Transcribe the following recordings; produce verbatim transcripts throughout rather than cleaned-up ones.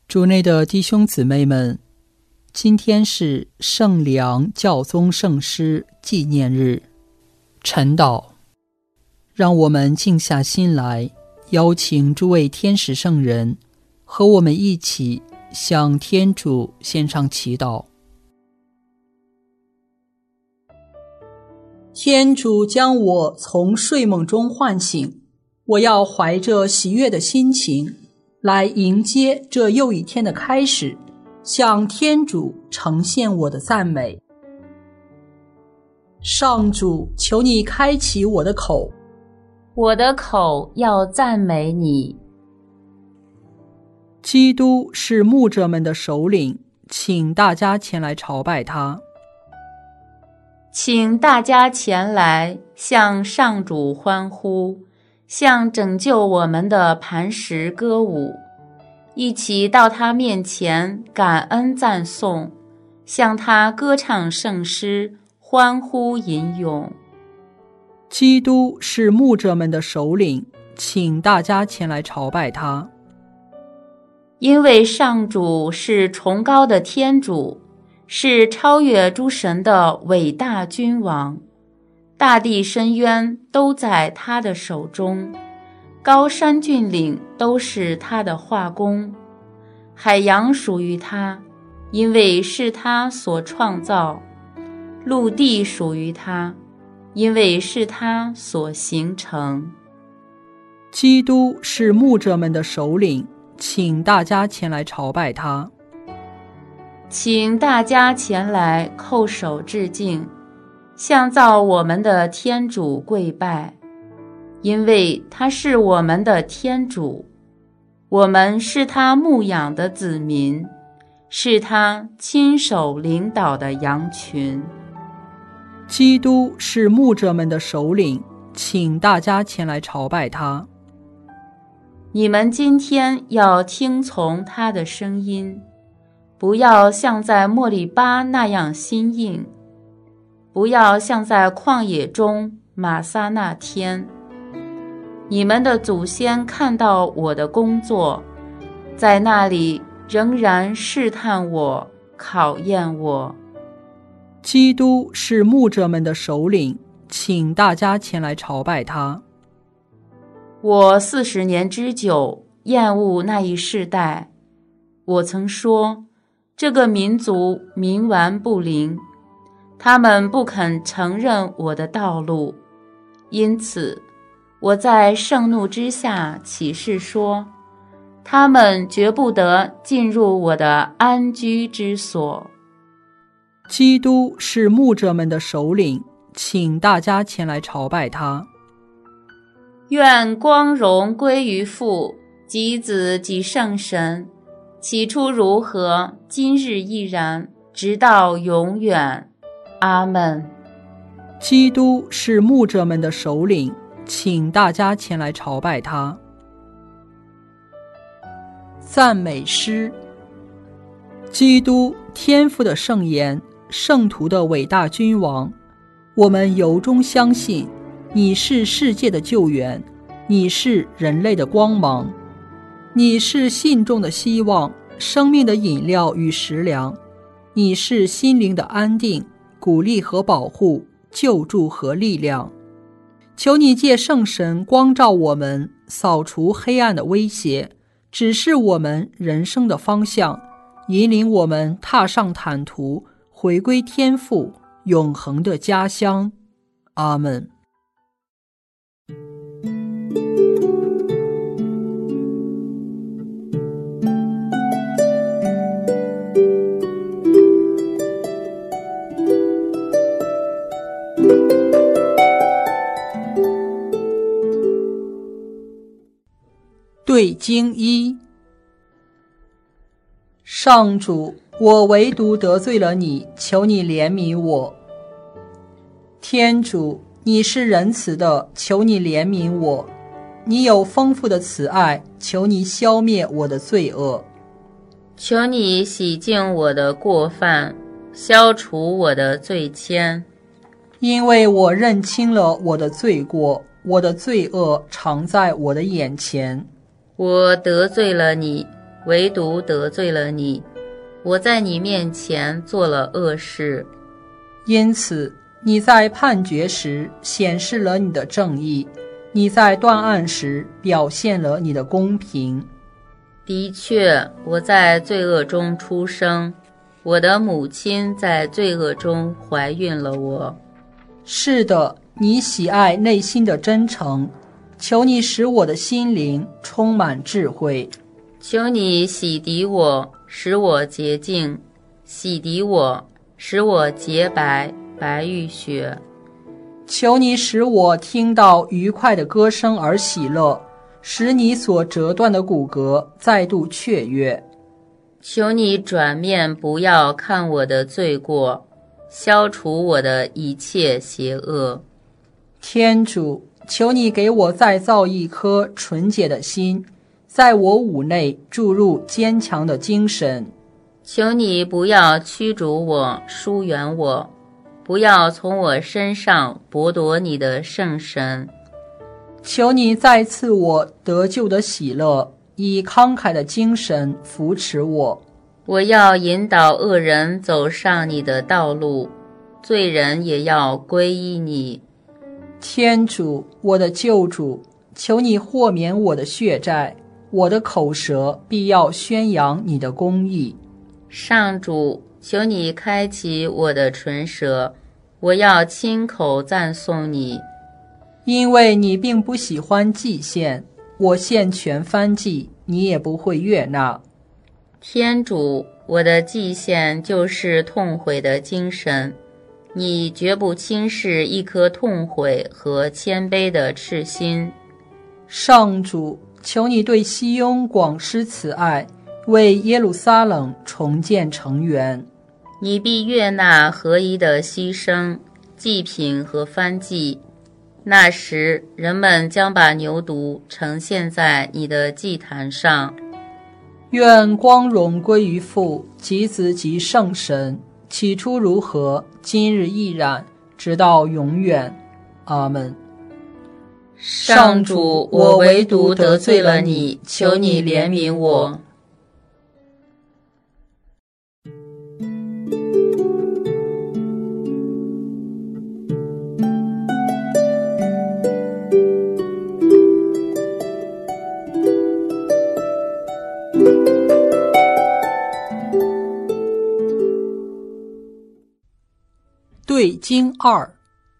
主内的弟兄姊妹们，今天是圣良教宗圣师纪念日。晨祷，让我们静下心来，邀请诸位天使圣人和我们一起向天主献上祈祷。天主将我从睡梦中唤醒，我要怀着喜悦的心情来迎接这又一天的开始，向天主呈现我的赞美。上主，求你开启我的口， 我的口要赞美你。 基督是牧者们的首领，请大家前来朝拜他。 请大家前来向上主欢呼，向拯救我们的磐石歌舞，一起到他面前感恩赞颂，向他歌唱圣诗，欢呼吟咏。 基督是牧者们的首领，请大家前来朝拜他。 因为上主是崇高的天主，是超越诸神的伟大君王，大地深渊都在他的手中，高山峻岭都是他的画工，海洋属于他，因为是他所创造；陆地属于他，因为是他所形成。 基督是牧者们的首领，请大家前来朝拜他。 请大家前来叩首致敬，向造我们的天主跪拜，因为他是我们的天主，我们是他牧养的子民，是他亲手领导的羊群。 基督是牧者们的首领，请大家前来朝拜他。 你们今天要听从他的声音，不要像在莫里巴那样心硬，不要像在旷野中玛撒那天。你们的祖先看到我的工作，在那里仍然试探我，考验我。 基督是牧者们的首领，请大家前来朝拜他。 我四十年之久，厌恶那一世代。我曾说，这个民族冥顽不灵，他们不肯承认我的道路，因此我在盛怒之下起誓说，他们绝不得进入我的安居之所。 基督是牧者们的首领，请大家前来朝拜他。 愿光荣归于父及子及圣神，起初如何，今日亦然，直到永远。阿们。 基督是牧者们的首领，请大家前来朝拜他。赞美诗。基督，天父的圣言，圣徒的伟大君王，我们由衷相信你是世界的救援，你是人类的光芒，你是信众的希望，生命的饮料与食粮，你是心灵的安定、鼓励和保护、救助和力量。求你借圣神光照我们，扫除黑暗的威胁，指示我们人生的方向，引领我们踏上坦途，回归天父永恒的家乡。阿们。对经一。上主，我唯独得罪了你，求你怜悯我。天主，你是仁慈的，求你怜悯我。你有丰富的慈爱，求你消灭我的罪恶。 求你洗净我的过犯，消除我的罪愆。 因为我认清了我的罪过，我的罪恶常在我的眼前。 我得罪了你， 唯独得罪了你。我在你面前做了恶事， 因此你在判决时显示了你的正义，你在断案时表现了你的公平。 的确，我在罪恶中出生，我的母亲在罪恶中怀孕了我。 是的，你喜爱内心的真诚，求你使我的心灵充满智慧。 求你洗涤我，使我洁净，洗涤我，使我洁白，白玉雪。 求你使我听到愉快的歌声而喜乐，使你所折断的骨骼再度雀跃。 求你转面不要看我的罪过，消除我的一切邪恶。 天主，求你给我再造一颗纯洁的心，在我五内注入坚强的精神。 求你不要驱逐我，疏远我，不要从我身上剥夺你的圣神。 求你再赐我得救的喜乐，以慷慨的精神扶持我。 我要引导恶人走上你的道路，罪人也要皈依你。 天主，我的救主，求你豁免我的血债，我的口舌必要宣扬你的公义。 上主，求你开启我的唇舌，我要亲口赞颂你。 因为你并不喜欢祭献，我献全燔祭，你也不会悦纳。 天主，我的祭献就是痛悔的精神，你绝不轻视一颗痛悔和谦卑的赤心。 上主，求你对西雍广施慈爱，为耶路撒冷重建城垣。 你必悦纳合宜的牺牲、祭品和燔祭。那时，人们将把牛犊呈现在你的祭坛上。 愿光荣归于父及子及圣神，起初如何，今日亦然，直到永远。阿们。 上主，我唯独得罪了你，求你怜悯我。 对经二。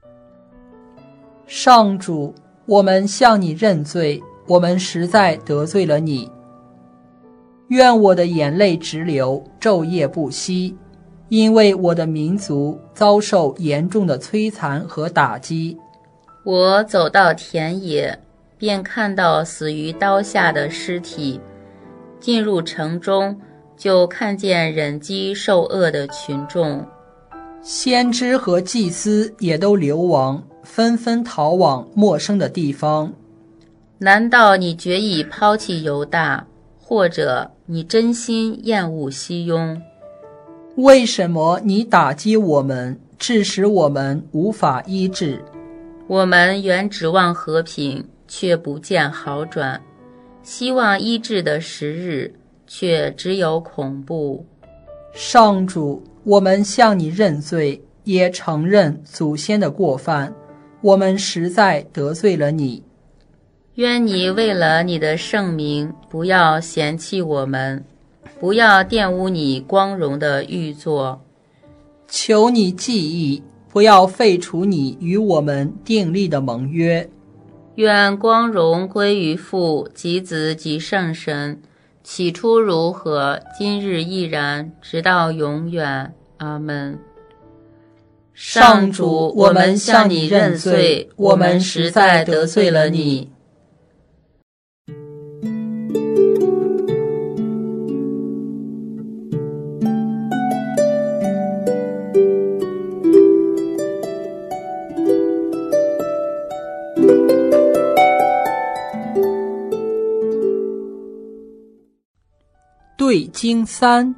上主，我们向你认罪，我们实在得罪了你。愿我的眼泪直流，昼夜不息，因为我的民族遭受严重的摧残和打击。 我走到田野，便看到死于刀下的尸体，进入城中，就看见忍饥受饿的群众。 先知和祭司也都流亡，纷纷逃往陌生的地方。 难道你决意抛弃犹大，或者你真心厌恶西雍？ 为什么你打击我们，致使我们无法医治？ 我们原指望和平，却不见好转；希望医治的时日，却只有恐怖。 上主，我们向你认罪，也承认祖先的过犯，我们实在得罪了你。 愿你为了你的圣名，不要嫌弃我们，不要玷污你光荣的玉座。 求你记忆，不要废除你与我们订立的盟约。 愿光荣归于父及子及圣神，起初如何，今日亦然，直到永远。阿们。上主，我们向你认罪，我们实在得罪了你。 对经三。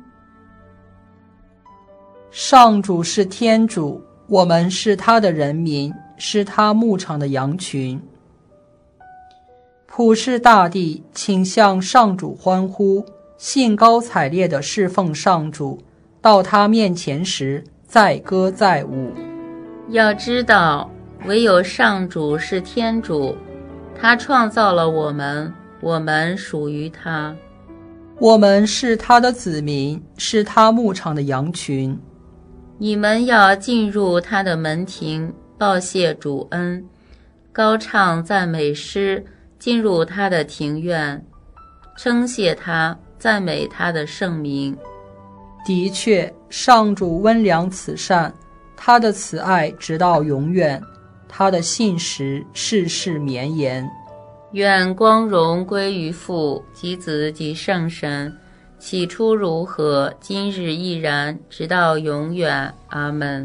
上主是天主，我们是他的人民，是他牧场的羊群。普世大地，请向上主欢呼， 兴高采烈地侍奉上主，到他面前时载歌载舞。 要知道，唯有上主是天主，他创造了我们，我们属于他。 我们是他的子民，是他牧场的羊群。 你们要进入他的门庭，报谢主恩，高唱赞美诗，进入他的庭院，称谢他，赞美他的圣名。 的确，上主温良慈善，他的慈爱直到永远，他的信实世世绵延。 愿光荣归于父及子及圣神，起初如何，今日亦然，直到永远。阿们。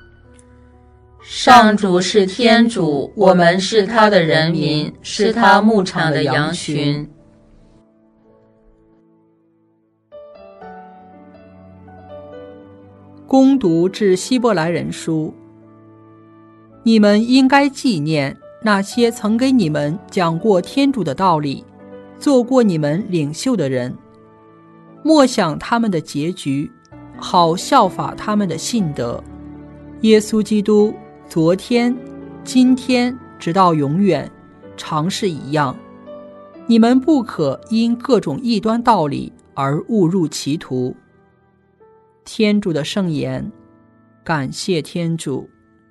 上主是天主，我们是他的人民，是他牧场的羊群。 恭读致希伯来人书。你们应该纪念那些曾给你们讲过天主的道理，做过你们领袖的人，默想他们的结局，好效法他们的信德。耶稣基督昨天、今天直到永远，常是一样。你们不可因各种异端道理而误入歧途。天主的圣言，感谢天主。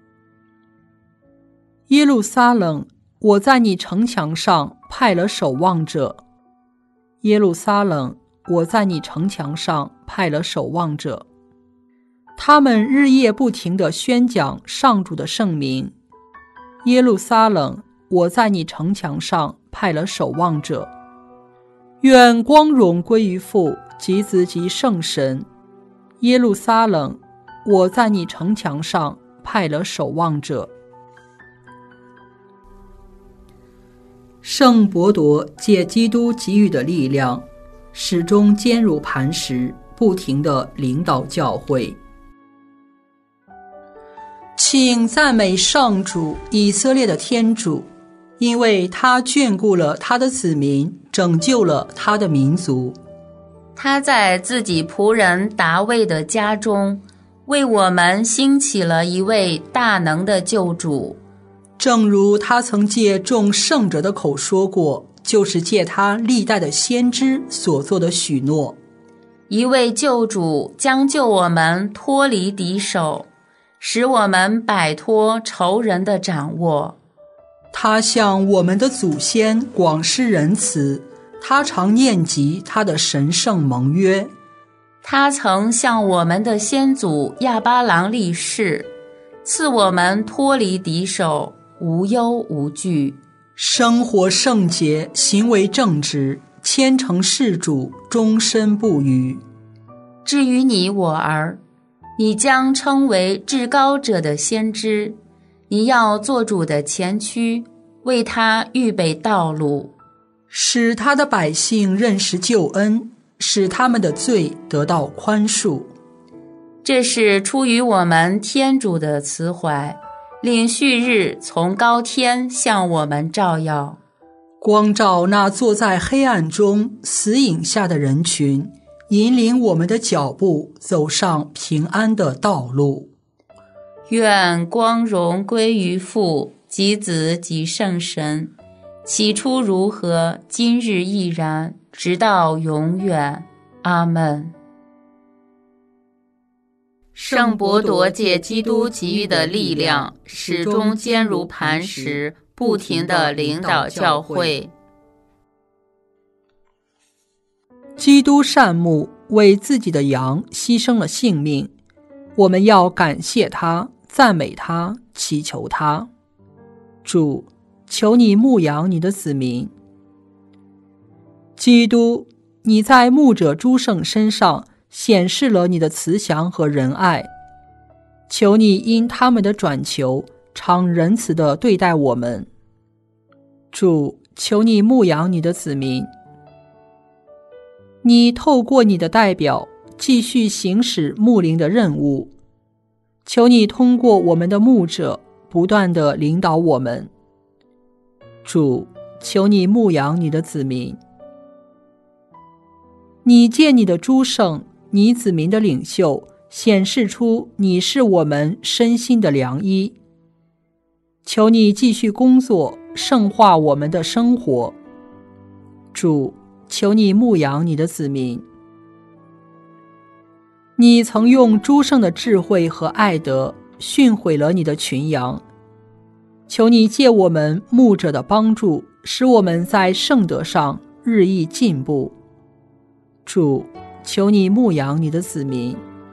耶路撒冷，我在你城墙上派了守望者。耶路撒冷，我在你城墙上派了守望者。他们日夜不停地宣讲上主的圣名。耶路撒冷，我在你城墙上派了守望者。愿光荣归于父及子及圣神。耶路撒冷，我在你城墙上派了守望者。圣伯铎借基督给予的力量，始终坚如磐石，不停地领导教会。请赞美上主，以色列的天主，因为他眷顾了他的子民，拯救了他的民族。 他在自己仆人达味的家中，为我们兴起了一位大能的救主。 正如他曾借众圣者的口说过，就是借他历代的先知所做的许诺。 一位救主将救我们脱离敌手，使我们摆脱仇人的掌握。 他向我们的祖先广施仁慈，他常念及他的神圣盟约。 他曾向我们的先祖亚巴郎立誓，赐我们脱离敌手，无忧无惧， 生活圣洁，行为正直，虔诚事主，终身不渝。 至于你我儿，你将称为至高者的先知，你要做主的前驱，为他预备道路， 使他的百姓认识救恩，使他们的罪得到宽恕。 这是出于我们天主的慈怀，令旭日从高天向我们照耀， 光照那坐在黑暗中死影下的人群，引领我们的脚步走上平安的道路。 愿光荣归于父及子及圣神，起初如何，今日亦然，直到永远。阿们。圣伯铎借基督给予的力量，始终坚如磐石，不停地领导教会。 基督善牧，为自己的羊牺牲了性命，我们要感谢他，赞美他，祈求他。主，求你牧养你的子民。基督，你在牧者诸圣身上显示了你的慈祥和仁爱，求你因他们的转求，常仁慈地对待我们。主，求你牧养你的子民。你透过你的代表继续行使牧灵的任务，求你通过我们的牧者不断地领导我们。主，求你牧养你的子民。 你借你的诸圣，你子民的领袖，显示出你是我们身心的良医。求你继续工作，圣化我们的生活。主，求你牧养你的子民。你曾用诸圣的智慧和爱德训诲了你的群羊，求你借我们牧者的帮助，使我们在圣德上日益进步。主，求你牧养你的子民。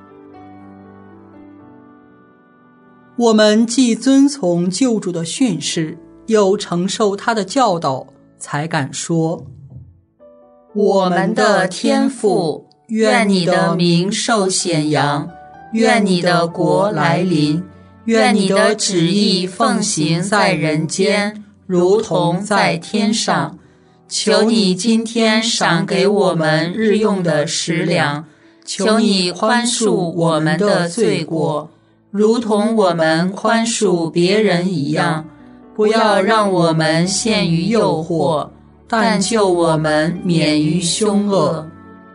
我们既遵从救主的训示，又承受他的教导，才敢说： 我们的天父，愿你的名受显扬，愿你的国来临，愿你的旨意奉行在人间，如同在天上。求你今天赏给我们日用的食粮，求你宽恕我们的罪过，如同我们宽恕别人一样，不要让我们陷于诱惑，但救我们免于凶恶。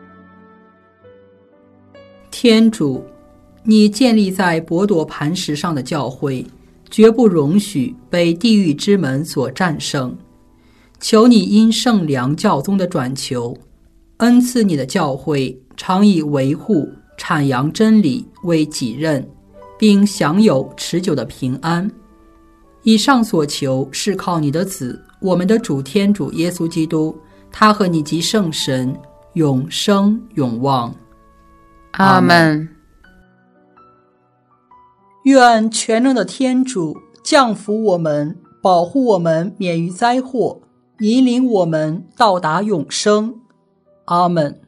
天主，你建立在博朵磐石上的教会，绝不容许被地狱之门所战胜。求你因圣良教宗的转求，恩赐你的教会常以维护、阐扬真理为己任，并享有持久的平安。以上所求是靠你的子，我们的主天主耶稣基督，他和你及圣神永生永旺。 阿们。 愿全能的天主降福我们，保护我们免于灾祸，引领我们到达永生。阿们。